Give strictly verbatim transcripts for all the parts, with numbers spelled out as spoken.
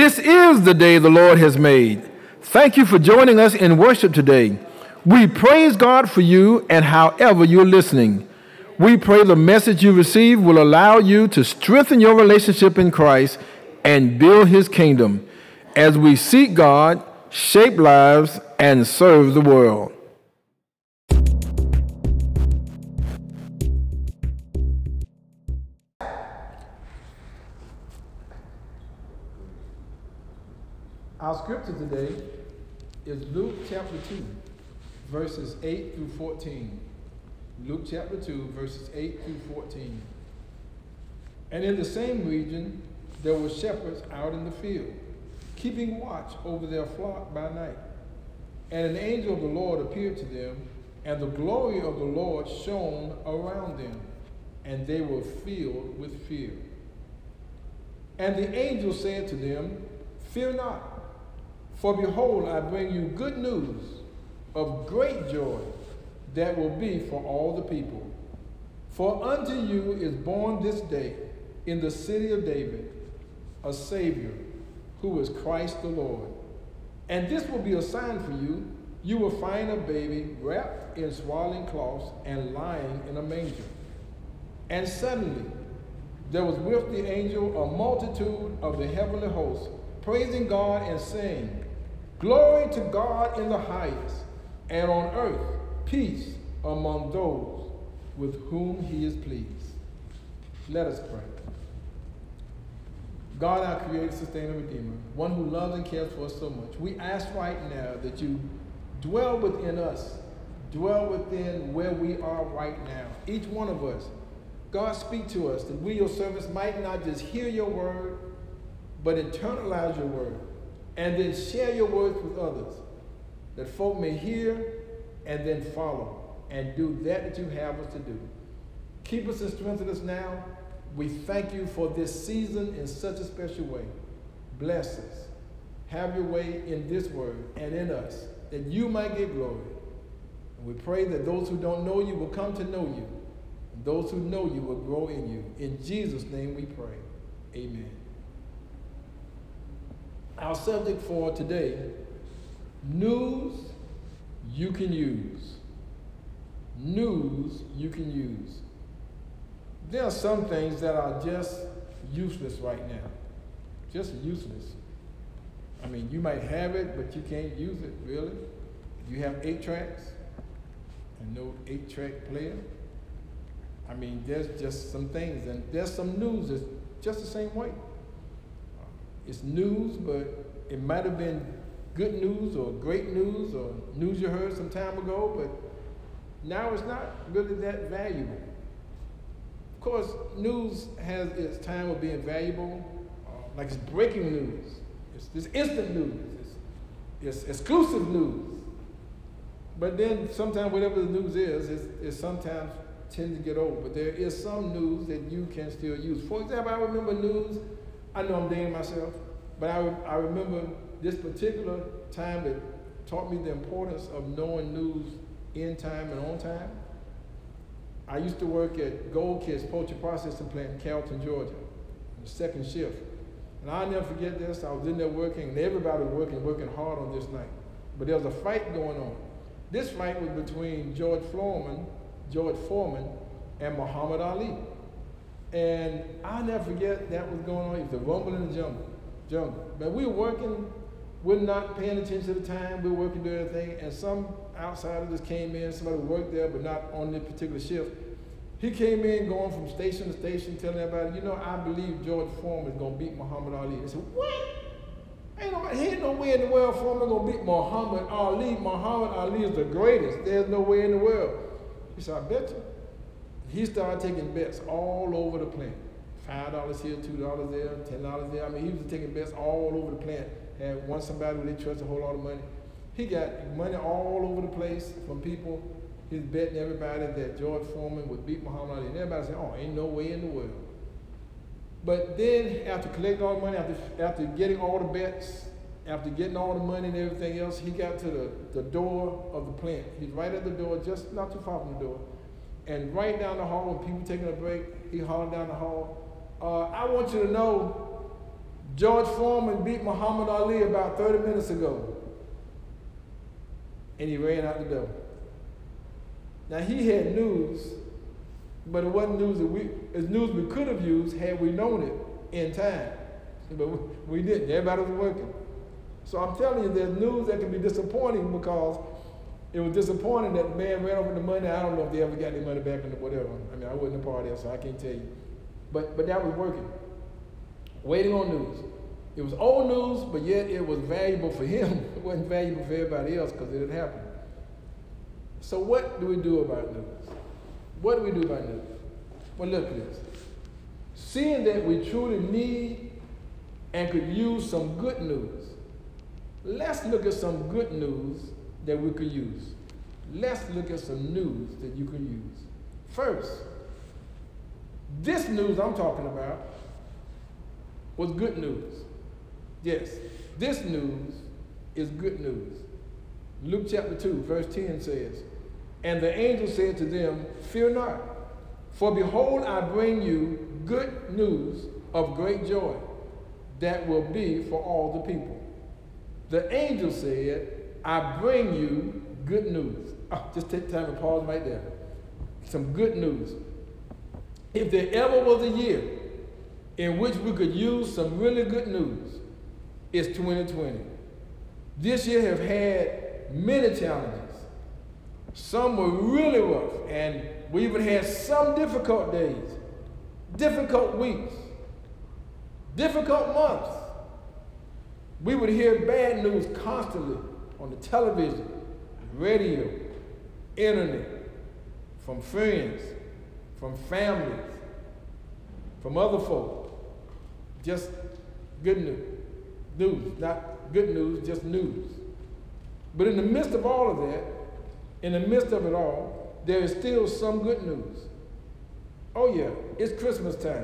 This is the day the Lord has made. Thank you for joining us in worship today. We praise God for you and however you're listening. We pray the message you receive will allow you to strengthen your relationship in Christ and build his kingdom as we seek God, shape lives, and serve the world. Our scripture today is Luke chapter two, verses eight through fourteen. Luke chapter two, verses eight through fourteen. And in the same region, there were shepherds out in the field, keeping watch over their flock by night. And an angel of the Lord appeared to them, and the glory of the Lord shone around them, and they were filled with fear. And the angel said to them, "Fear not, for behold, I bring you good news of great joy that will be for all the people. For unto you is born this day in the city of David a Savior, who is Christ the Lord. And this will be a sign for you. You will find a baby wrapped in swaddling cloths and lying in a manger." And suddenly there was with the angel a multitude of the heavenly hosts, praising God and saying, "Glory to God in the highest, and on earth peace among those with whom he is pleased." Let us pray. God, our creator, sustainer, redeemer, one who loves and cares for us so much, we ask right now that you dwell within us, dwell within where we are right now, each one of us. God, speak to us that we, your servants, might not just hear your word, but internalize your word, and then share your words with others, that folk may hear and then follow and do that that you have us to do. Keep us and strengthen us now. We thank you for this season in such a special way. Bless us. Have your way in this word and in us, that you might get glory. And we pray that those who don't know you will come to know you, and those who know you will grow in you. In Jesus' name we pray. Amen. Our subject for today, news you can use. News you can use. There are some things that are just useless right now. Just useless. I mean, you might have it, but you can't use it, really. You have eight tracks and no eight-track player. I mean, there's just some things, and there's some news that's just the same way. It's news, but it might have been good news or great news or news you heard some time ago, but now it's not really that valuable. Of course, news has its time of being valuable, uh, like it's breaking news. It's, it's instant news. It's, it's exclusive news. But then sometimes whatever the news is, is, is sometimes tends to get old. But there is some news that you can still use. For example, I remember news. I know I'm dating myself, but I, I remember this particular time that taught me the importance of knowing news in time and on time. I used to work at Gold Kiss Poultry Processing Plant in Carrollton, Georgia, the second shift. And I'll never forget this. I was in there working, and everybody was working, working hard on this night. But there was a fight going on. This fight was between George Foreman, George Foreman, and Muhammad Ali. And I'll never forget that was going on. It was the rumble in the jungle. jungle. But we were working, we're not paying attention to the time, we were working, doing everything, and some outsider just came in, somebody who worked there, but not on this particular shift. He came in going from station to station, telling everybody, you know, I believe George Foreman is going to beat Muhammad Ali. They said, what? Ain't no, ain't no way in the world Foreman going to beat Muhammad Ali. Muhammad Ali is the greatest. There's no way in the world. He said, I bet you. He started taking bets all over the plant. Five dollars here, two dollars there, ten dollars there. I mean, he was taking bets all over the plant. Had one somebody who they trusted a whole lot of money. He got money all over the place from people. He's betting everybody that George Foreman would beat Muhammad Ali. And everybody said, oh, ain't no way in the world. But then after collecting all the money, after, after getting all the bets, after getting all the money and everything else, he got to the, the door of the plant. He's right at the door, just not too far from the door. And right down the hall, when people taking a break, he hollered down the hall, uh, I want you to know George Foreman beat Muhammad Ali about thirty minutes ago. And he ran out the door. Now he had news, but it wasn't news that we, it's news we could have used had we known it in time. But we, we didn't. Everybody was working. So I'm telling you, there's news that can be disappointing because it was disappointing that the man ran over the money. I don't know if they ever got their money back or whatever. I mean, I wasn't a part of it, so I can't tell you. But but that was working. Waiting on news. It was old news, but yet it was valuable for him. It wasn't valuable for everybody else because it had happened. So what do we do about news? What do we do about news? Well, look at this. Seeing that we truly need and could use some good news, let's look at some good news that we could use. Let's look at some news that you can use. First, this news I'm talking about was good news. Yes, this news is good news. Luke chapter two, verse ten says, "And the angel said to them, Fear not, for behold, I bring you good news of great joy that will be for all the people." The angel said, "I bring you good news." Oh, just take time to pause right there. Some good news. If there ever was a year in which we could use some really good news, it's twenty twenty. This year have had many challenges. Some were really rough, and we even had some difficult days, difficult weeks, difficult months. We would hear bad news constantly on the television, radio, internet, from friends, from families, from other folk. Just good news. News, not good news, just news. But in the midst of all of that, in the midst of it all, there is still some good news. Oh yeah, it's Christmas time.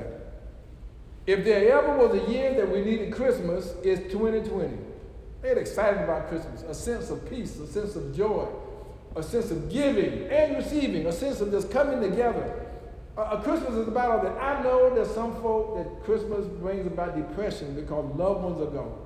If there ever was a year that we needed Christmas, it's twenty twenty. They're excited about Christmas, a sense of peace, a sense of joy, a sense of giving and receiving, a sense of just coming together. A Christmas is about all that. I know that some folk that Christmas brings about depression because loved ones are gone.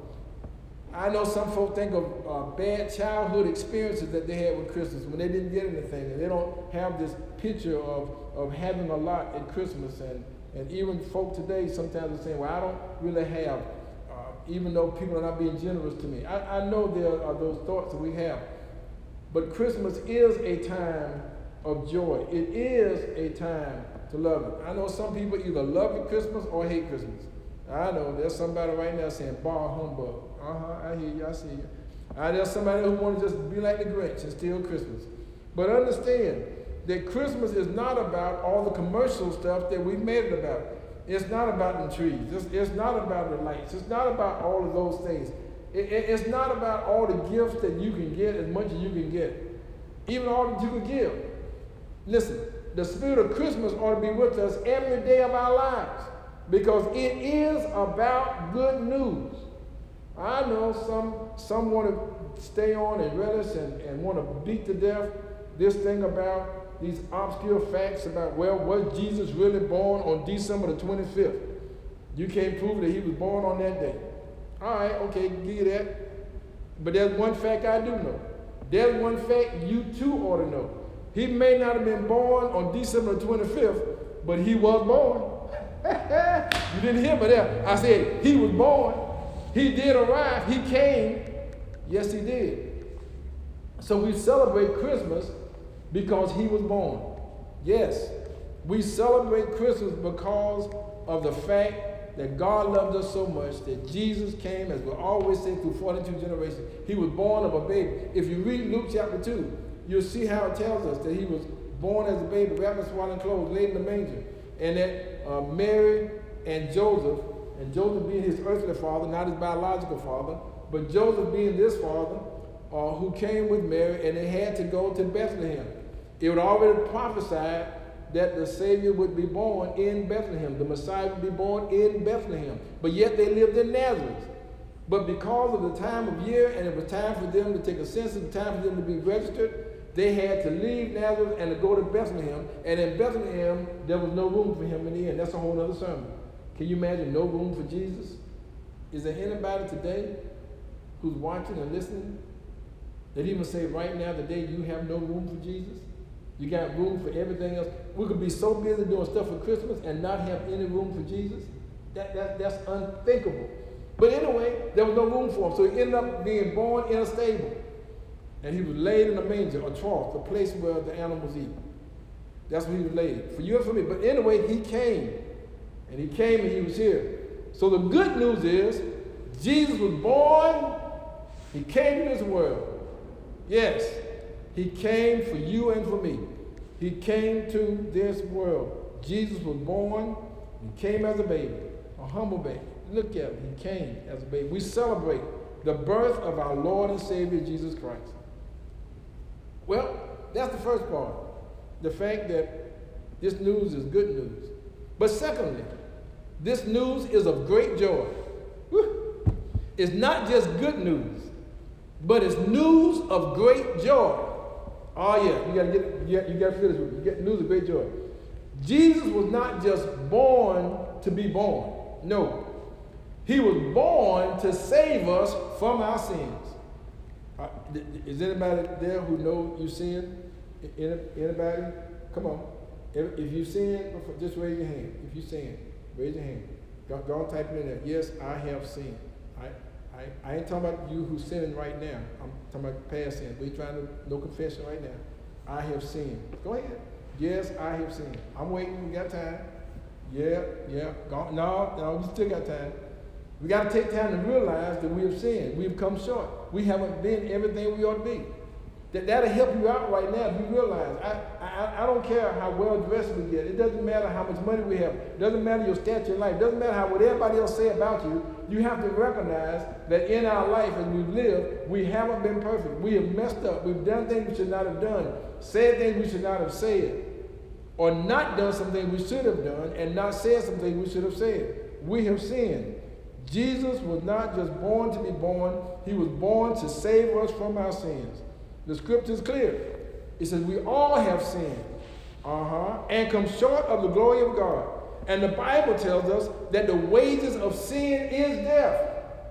I know some folk think of uh, bad childhood experiences that they had with Christmas when they didn't get anything, and they don't have this picture of, of having a lot at Christmas. And, and even folk today sometimes are saying, well, I don't really have, uh, even though people are not being generous to me. I, I know there are those thoughts that we have. But Christmas is a time of joy. It is a time to love it. I know some people either love Christmas or hate Christmas. I know there's somebody right now saying, bar humbug. Uh-huh, I hear you, I see you. Uh, there's somebody who want to just be like the Grinch and steal Christmas. But understand that Christmas is not about all the commercial stuff that we've made it about. It's not about the trees. It's, it's not about the lights. It's not about all of those things. It, it, it's not about all the gifts that you can get as much as you can get. Even all that you can give. Listen, the spirit of Christmas ought to be with us every day of our lives because it is about good news. I know some some want to stay on and relish and, and want to beat to death this thing about these obscure facts about, well, was Jesus really born on December the twenty-fifth? You can't prove that he was born on that day. All right, okay, give you that. But there's one fact I do know. There's one fact you too ought to know. He may not have been born on December the twenty-fifth, but he was born. You didn't hear me there. I said he was born. He did arrive. He came. Yes, he did. So we celebrate Christmas because he was born. Yes, we celebrate Christmas because of the fact that God loved us so much that Jesus came, as we always say, through forty-two generations. He was born of a baby. If you read Luke chapter two, you'll see how it tells us that he was born as a baby, wrapped in swaddling clothes, laid in the manger, and that uh, Mary and Joseph, and Joseph being his earthly father, not his biological father, but Joseph being this father, uh, who came with Mary, and they had to go to Bethlehem. It was already prophesied that the Savior would be born in Bethlehem. The Messiah would be born in Bethlehem. But yet they lived in Nazareth. But because of the time of year, and it was time for them to take a census, time for them to be registered, they had to leave Nazareth and to go to Bethlehem. And in Bethlehem, there was no room for him in the end. That's a whole other sermon. Can you imagine no room for Jesus? Is there anybody today who's watching and listening that even say right now today you have no room for Jesus? You got room for everything else. We could be so busy doing stuff for Christmas and not have any room for Jesus. That, that, that's unthinkable. But anyway, there was no room for him. So he ended up being born in a stable. And he was laid in a manger, a trough, the place where the animals eat. That's where he was laid. For you and for me. But anyway, he came. And he came and he was here. So the good news is, Jesus was born. He came to this world. Yes. He came for you and for me. He came to this world. Jesus was born. He came as a baby, a humble baby. Look at him. He came as a baby. We celebrate the birth of our Lord and Savior, Jesus Christ. Well, that's the first part. The fact that this news is good news. But secondly, this news is of great joy. Woo. It's not just good news, but it's news of great joy. Oh yeah, you gotta get, you gotta, you gotta feel this with me. You get news of great joy. Jesus was not just born to be born. No. He was born to save us from our sins. Uh, is anybody there who know you sin? Anybody? Come on. If, if you sin, just raise your hand. If you sin, raise your hand. Go, go and type it in there. Yes, I have sinned. I, I, I ain't talking about you who's sinning right now. I'm talking about past sin. We're trying to no confession right now. I have sinned. Go ahead. Yes, I have sinned. I'm waiting. We got time. Yeah, yeah. Go, no, no, we still got time. We got to take time to realize that we have sinned. We've come short. We haven't been everything we ought to be. That, that'll help you out right now if you realize. I, I, I don't care how well dressed we get. It doesn't matter how much money we have. It doesn't matter your stature in life. It doesn't matter how what everybody else say about you. You have to recognize that in our life as we've lived, we haven't been perfect. We have messed up. We've done things we should not have done. Said things we should not have said. Or not done something we should have done and not said something we should have said. We have sinned. Jesus was not just born to be born. He was born to save us from our sins. The scripture is clear. It says we all have sinned uh-huh, and come short of the glory of God. And the Bible tells us that the wages of sin is death.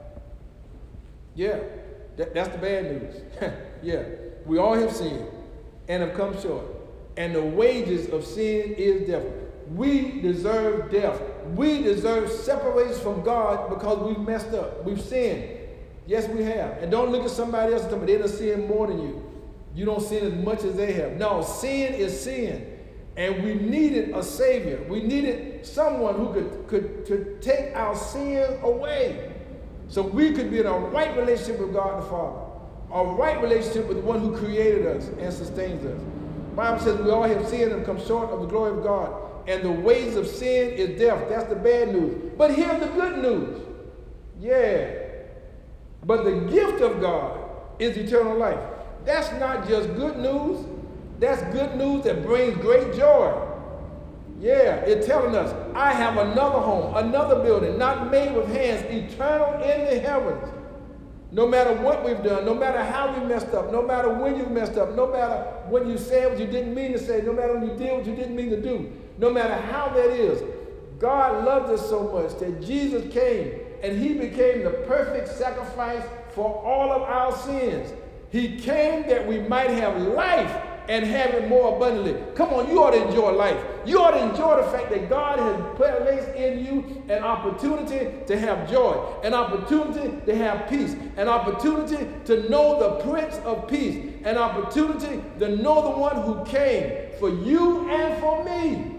Yeah, that, that's the bad news. Yeah, we all have sinned and have come short. And the wages of sin is death. We deserve death. We deserve separation from God because we've messed up. We've sinned. Yes, we have. And don't look at somebody else and tell me they don't sin more than you. You don't sin as much as they have. No, sin is sin. And we needed a Savior. We needed someone who could, could, could take our sin away. So we could be in a right relationship with God the Father. A right relationship with the one who created us and sustains us. The Bible says we all have sinned and come short of the glory of God. And the wages of sin is death. That's the bad news. But here's the good news. Yeah. But the gift of God is eternal life. That's not just good news. That's good news that brings great joy. Yeah, it's telling us, I have another home, another building, not made with hands, eternal in the heavens. No matter what we've done, no matter how we messed up, no matter when you messed up, no matter when you said what you didn't mean to say, no matter when you did what you didn't mean to do, no matter how that is, God loved us so much that Jesus came and he became the perfect sacrifice for all of our sins. He came that we might have life and have it more abundantly. Come on, you ought to enjoy life. You ought to enjoy the fact that God has placed in you an opportunity to have joy, an opportunity to have peace, an opportunity to know the Prince of Peace, an opportunity to know the one who came for you and for me.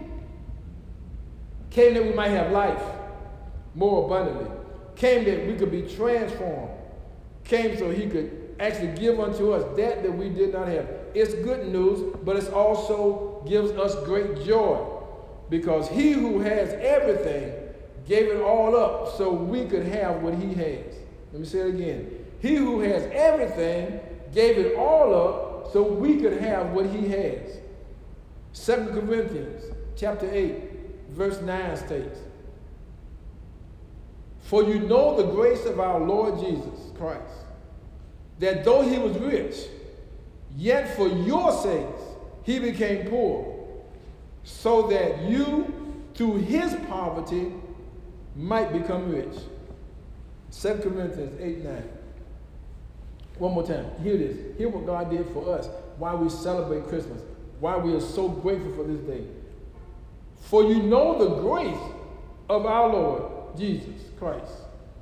Came that we might have life more abundantly. Came that we could be transformed. Came so he could actually give unto us that that we did not have. It's good news, but it also gives us great joy because he who has everything gave it all up so we could have what he has. Let me say it again. He who has everything gave it all up so we could have what he has. Second Corinthians chapter eight, verse nine states, for you know the grace of our Lord Jesus Christ, that though he was rich, yet for your sakes he became poor, so that you through his poverty might become rich. Second Corinthians eight, nine. One more time. Hear this. Hear what God did for us. Why we celebrate Christmas. Why we are so grateful for this day. For you know the grace of our Lord Jesus Christ,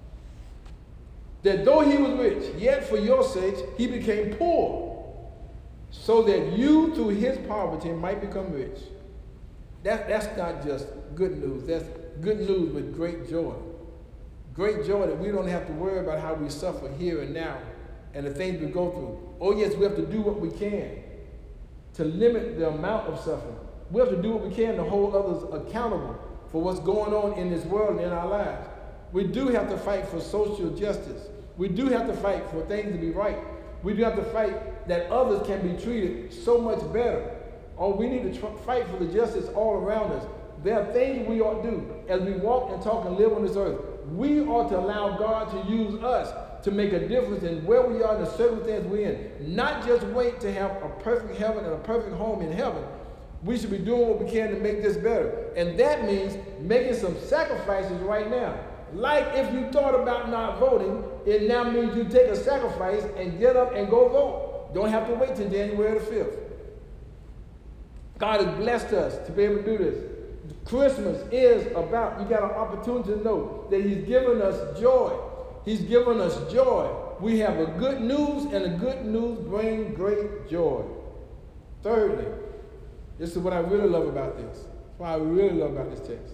that though he was rich, yet for your sakes he became poor, so that you through his poverty might become rich. That, that's not just good news. That's good news with great joy. Great joy that we don't have to worry about how we suffer here and now and the things we go through. Oh yes, we have to do what we can to limit the amount of suffering. We have to do what we can to hold others accountable for what's going on in this world and in our lives. We do have to fight for social justice. We do have to fight for things to be right. We do have to fight that others can be treated so much better. Or we need to tr- fight for the justice all around us. There are things we ought to do as we walk and talk and live on this earth. We ought to allow God to use us to make a difference in where we are and the circumstance we're in. Not just wait to have a perfect heaven and a perfect home in heaven. We should be doing what we can to make this better. And that means making some sacrifices right now. Like if you thought about not voting, it now means you take a sacrifice and get up and go vote. Don't have to wait till January the fifth. God has blessed us to be able to do this. Christmas is about, you got an opportunity to know that he's given us joy. He's given us joy. We have a good news, and the good news brings great joy. Thirdly, this is what I really love about this. That's why I really love about this text.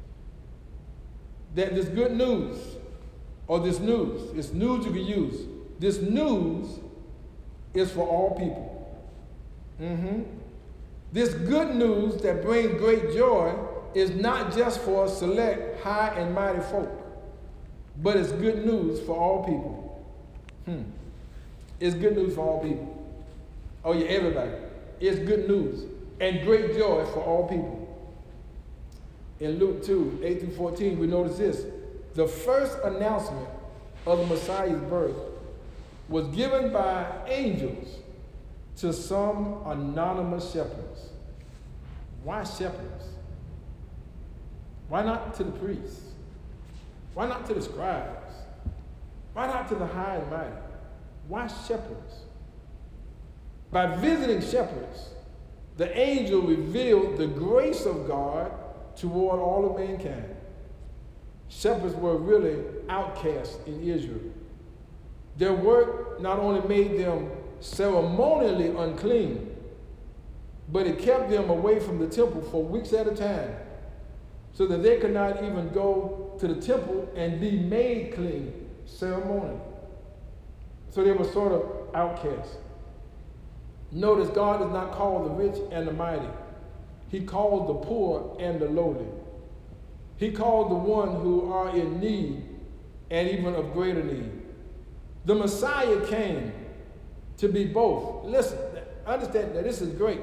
That this good news, or this news, it's news you can use. This news is for all people. Mm-hmm. This good news that brings great joy is not just for select high and mighty folk, but it's good news for all people. Hmm. It's good news for all people. Oh yeah, everybody. It's good news and great joy for all people. In Luke two, eight through fourteen, we notice this. The first announcement of the Messiah's birth was given by angels to some anonymous shepherds. Why shepherds? Why not to the priests? Why not to the scribes? Why not to the high and mighty? Why shepherds? By visiting shepherds, the angel revealed the grace of God toward all of mankind. Shepherds were really outcasts in Israel. Their work not only made them ceremonially unclean, but it kept them away from the temple for weeks at a time, so that they could not even go to the temple and be made clean ceremonially. So they were sort of outcasts. Notice God does not call the rich and the mighty. He called the poor and the lowly. He called the one who are in need and even of greater need. The Messiah came to be both. Listen, understand that this is great.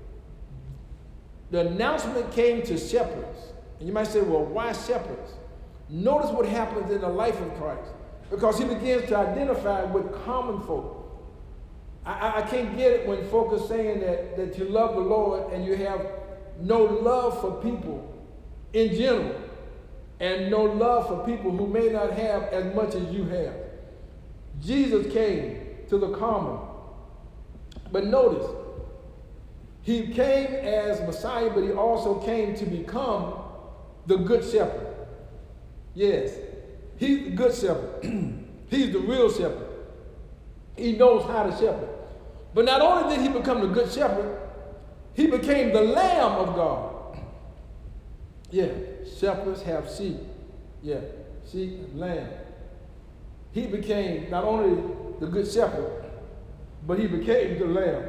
The announcement came to shepherds. And you might say, well, why shepherds? Notice what happens in the life of Christ. Because he begins to identify with common folk. I, I can't get it when folk are saying that, that you love the Lord and you have no love for people in general, and no love for people who may not have as much as you have. Jesus came to the common. But notice, he came as Messiah, but he also came to become the good shepherd. Yes, he's the good shepherd. He's the real shepherd. He knows how to shepherd. But not only did he become the good shepherd, he became the Lamb of God. Yeah, shepherds have sheep. Yeah, sheep and lamb. He became not only the good shepherd, but he became the Lamb.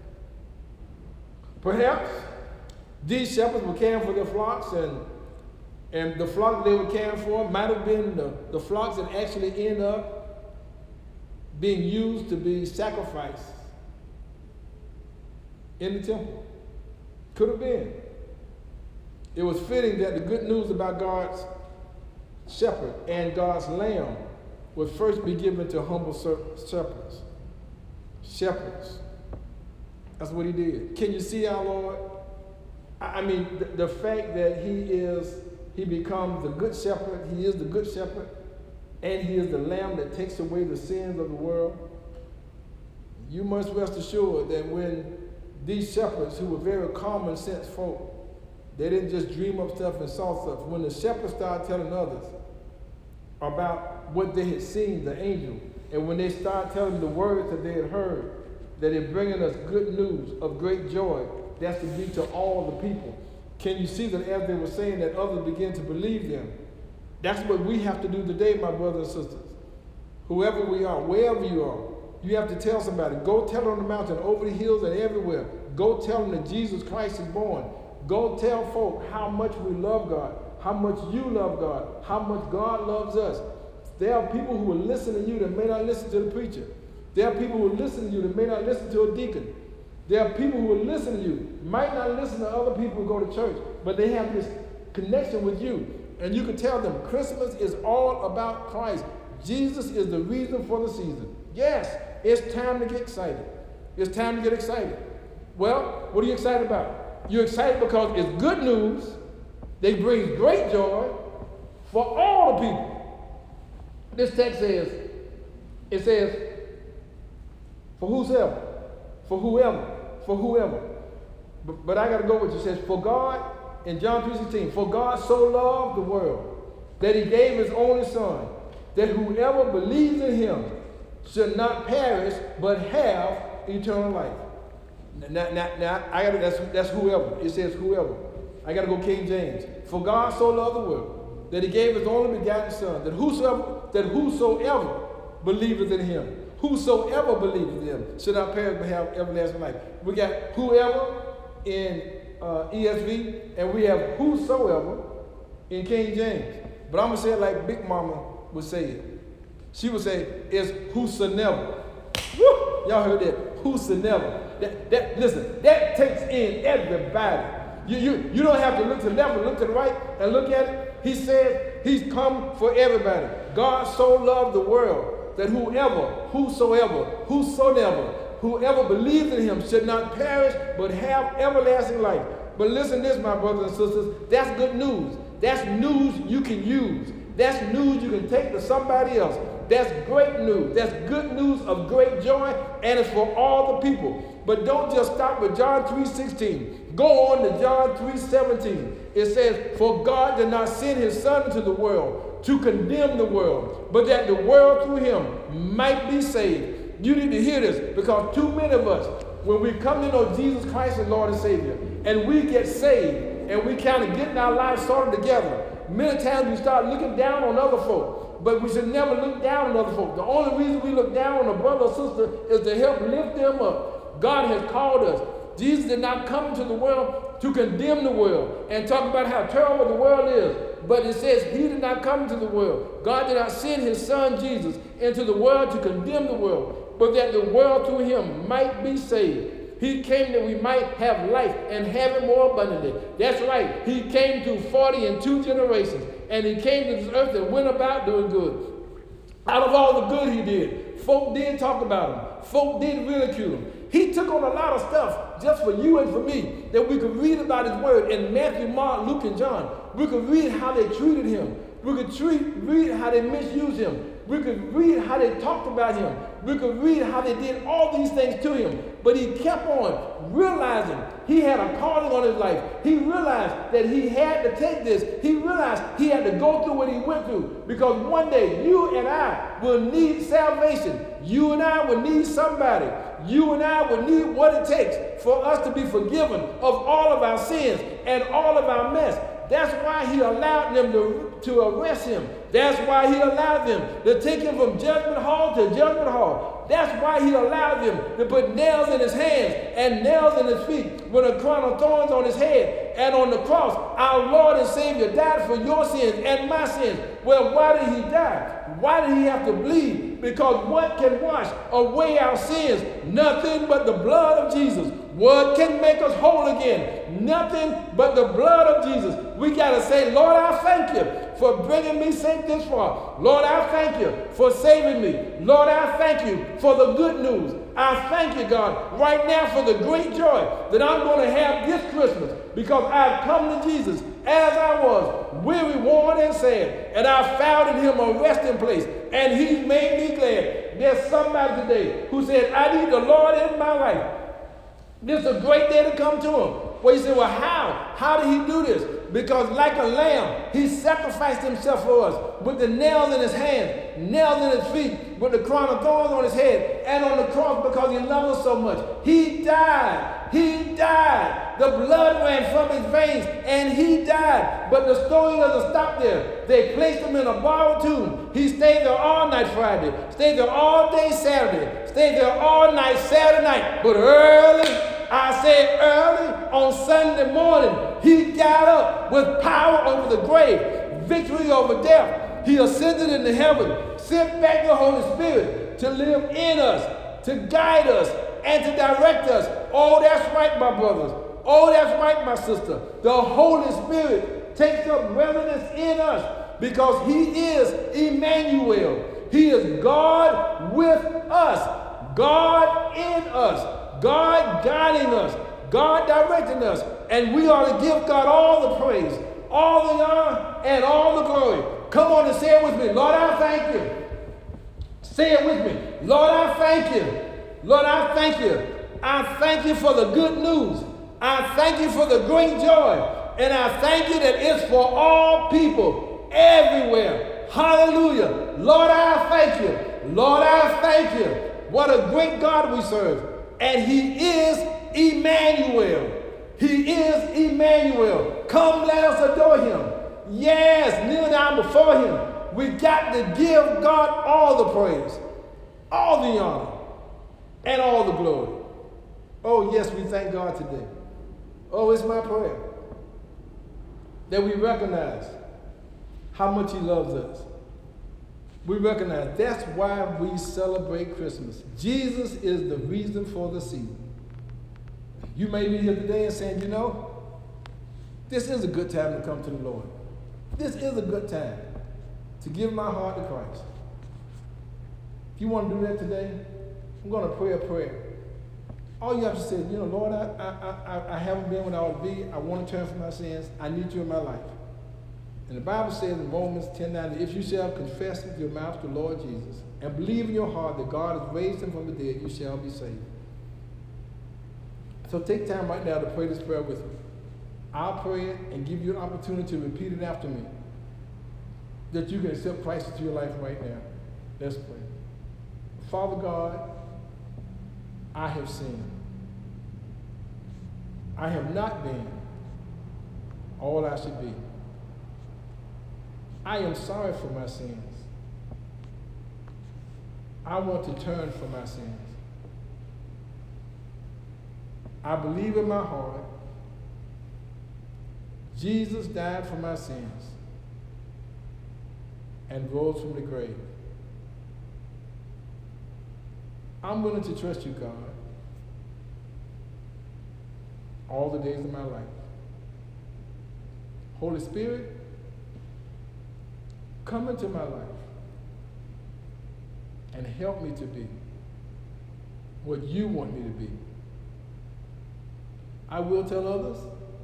Perhaps these shepherds were caring for their flocks, and, and the flock they were caring for might have been the, the flocks that actually end up being used to be sacrificed in the temple. Could have been. It was fitting that the good news about God's shepherd and God's lamb would first be given to humble shepherds. Shepherds. That's what he did. Can you see our Lord? I mean, the, the fact that he is, he becomes the good shepherd, he is the good shepherd, and he is the Lamb that takes away the sins of the world. You must rest assured that when these shepherds, who were very common sense folk, they didn't just dream up stuff and saw stuff. When the shepherds started telling others about what they had seen, the angel, and when they started telling the words that they had heard, that is bringing us good news of great joy, that's to be to all the people. Can you see that as they were saying that, others began to believe them? That's what we have to do today, my brothers and sisters. Whoever we are, wherever you are, you have to tell somebody. Go tell it on the mountain, over the hills and everywhere. Go tell them that Jesus Christ is born. Go tell folk how much we love God, how much you love God, how much God loves us. There are people who will listen to you that may not listen to the preacher. There are people who will listen to you that may not listen to a deacon. There are people who will listen to you, might not listen to other people who go to church, but they have this connection with you. And you can tell them Christmas is all about Christ. Jesus is the reason for the season. Yes, it's time to get excited. It's time to get excited. Well, what are you excited about? You're excited because it's good news. They bring great joy for all the people. This text says, it says, for whosoever, for whoever, for whoever. But, but I got to go with you. It says, for God, in John three sixteen, for God so loved the world that he gave his only son, that whoever believes in him should not perish, but have eternal life. Now, now, now I gotta, that's, that's whoever. It says whoever. I got to go King James. For God so loved the world that he gave his only begotten son, that whosoever, that whosoever believeth in him, whosoever believeth in him should not perish but have everlasting life. We got whoever in uh, E S V, and we have whosoever in King James. But I'm going to say it like Big Mama would say it. She would say, it's whosoever. Woo! Y'all heard that? Whosoever. That, that, listen, that takes in everybody. You, you, you don't have to look to the left and look to the right and look at it. He said he's come for everybody. God so loved the world that whoever, whosoever, whosoever, whoever believes in him should not perish but have everlasting life. But listen to this, my brothers and sisters, that's good news. That's news you can use. That's news you can take to somebody else. That's great news. That's good news of great joy, and it's for all the people. But don't just stop with John three sixteen. Go on to John three seventeen. It says, for God did not send his son into the world to condemn the world, but that the world through him might be saved. You need to hear this, because too many of us, when we come to know Jesus Christ as Lord and Savior, and we get saved, and we kind of getting our lives sorted together, many times we start looking down on other folk. But we should never look down on other folk. The only reason we look down on a brother or sister is to help lift them up. God has called us. Jesus did not come into the world to condemn the world and talk about how terrible the world is. But it says he did not come into the world. God did not send his son Jesus into the world to condemn the world, but that the world through him might be saved. He came that we might have life and have it more abundantly. That's right. He came through forty and two generations. And he came to this earth and went about doing good. Out of all the good he did, folk did talk about him. Folk did ridicule him. He took on a lot of stuff just for you and for me that we could read about his word in Matthew, Mark, Luke, and John. We could read how they treated him. We could treat, read how they misused him. We could read how they talked about him. We could read how they did all these things to him. But he kept on realizing he had a calling on his life. He realized that he had to take this. He realized he had to go through what he went through. Because one day you and I will need salvation. You and I will need somebody. You and I will need what it takes for us to be forgiven of all of our sins and all of our mess. That's why he allowed them to, to arrest him. That's why he allowed them to take him from judgment hall to judgment hall. That's why he allowed them to put nails in his hands and nails in his feet with a crown of thorns on his head. And on the cross, our Lord and Savior died for your sins and my sins. Well, why did he die? Why did he have to bleed? Because what can wash away our sins? Nothing but the blood of Jesus. What can make us whole again? Nothing but the blood of Jesus. We got to say, Lord, I thank you for bringing me safe this far. Lord, I thank you for saving me. Lord, I thank you for the good news. I thank you, God, right now for the great joy that I'm going to have this Christmas. because I've come to Jesus as I was, weary, worn, and sad, and I found in him a resting place, and he's made me glad. There's somebody today who said, I need the Lord in my life. This is a great day to come to him. Well, you say, well, how? How did he do this? Because like a lamb, he sacrificed himself for us with the nails in his hands, nails in his feet, with the crown of thorns on his head, and on the cross because he loved us so much. He died. He died. The blood ran from his veins, and he died. But the story doesn't stop there. They placed him in a borrowed tomb. He stayed there all night Friday, stayed there all day Saturday, stayed there all night Saturday night. But early, I say early on Sunday morning, he got up with power over the grave, victory over death. He ascended into heaven, sent back the Holy Spirit to live in us, to guide us, and to direct us. Oh, that's right, my brothers. Oh, that's right, my sister. The Holy Spirit takes up residence in us because he is Emmanuel. He is God with us, God in us, God guiding us, God directing us. And we are to give God all the praise, all the honor, and all the glory. Come on and say it with me. Lord, I thank you. Say it with me. Lord, I thank you. Lord, I thank you. I thank you for the good news. I thank you for the great joy. And I thank you that it's for all people, everywhere. Hallelujah. Lord, I thank you. Lord, I thank you. What a great God we serve. And he is Emmanuel. He is Emmanuel. Come, let us adore him. Yes, kneel down before him. We got to give God all the praise, all the honor, and all the glory. Oh, yes, we thank God today. Oh, it's my prayer that we recognize how much he loves us. We recognize that's why we celebrate Christmas. Jesus is the reason for the season. You may be here today and saying, you know, this is a good time to come to the Lord. This is a good time to give my heart to Christ. If you want to do that today, I'm going to pray a prayer. All you have to say is, you know, Lord, I, I, I, I haven't been where I ought to be. I want to turn from my sins. I need you in my life. And the Bible says in Romans ten nine, if you shall confess with your mouth the Lord Jesus and believe in your heart that God has raised him from the dead, you shall be saved. So take time right now to pray this prayer with me. I'll pray it and give you an opportunity to repeat it after me, that you can accept Christ into your life right now. Let's pray. Father God, I have sinned. I have not been all I should be. I am sorry for my sins. I want to turn from my sins. I believe in my heart Jesus died for my sins and rose from the grave. I'm willing to trust you, God, all the days of my life. Holy Spirit, come into my life and help me to be what you want me to be. I will tell others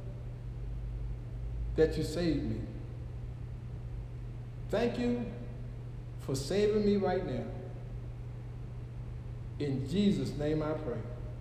that you saved me. Thank you for saving me right now. In Jesus' name I pray.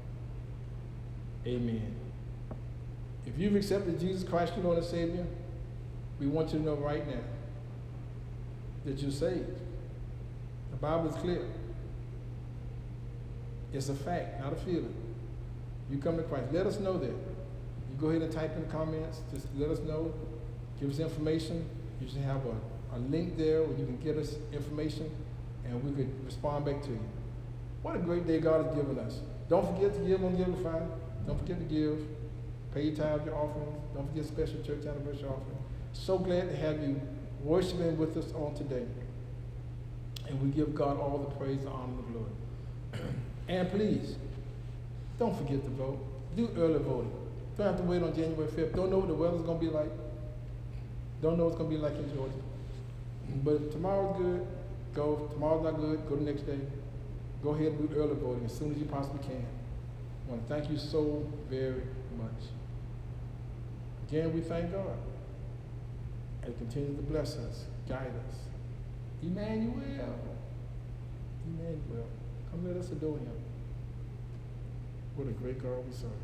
Amen. If you've accepted Jesus Christ, your Lord and Savior, we want you to know right now that you're saved. The Bible is clear. It's a fact, not a feeling. You come to Christ. Let us know that. You go ahead and type in the comments. Just let us know. Give us information. You should have a, a link there where you can get us information and we could respond back to you. What a great day God has given us. Don't forget to give on Givelify. Don't forget to give. Pay your tithes, your offerings. Don't forget special church anniversary offering. So glad to have you worshiping with us on today. And we give God all the praise, the honor, and the glory. And please, don't forget to vote. Do early voting. Don't have to wait on January fifth. Don't know what the weather's going to be like. Don't know what it's going to be like in Georgia. But if tomorrow's good, go. If tomorrow's not good, go the next day. Go ahead and do early voting as soon as you possibly can. I want to thank you so very much. Again, we thank God. And continue to bless us, guide us. Emmanuel. Emmanuel. Come let us adore him. What a great God we serve.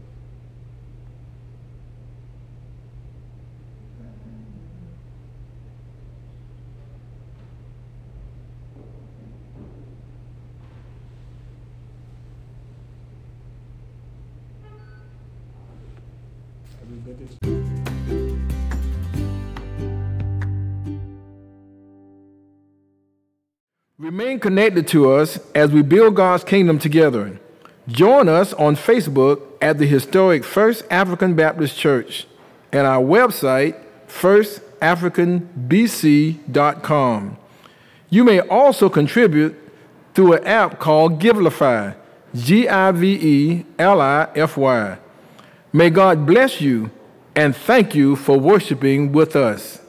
Remain connected to us as we build God's kingdom together. Join us on Facebook at the historic First African Baptist Church and our website, first african b c dot com. You may also contribute through an app called Givelify, G I V E L I F Y. May God bless you and thank you for worshiping with us.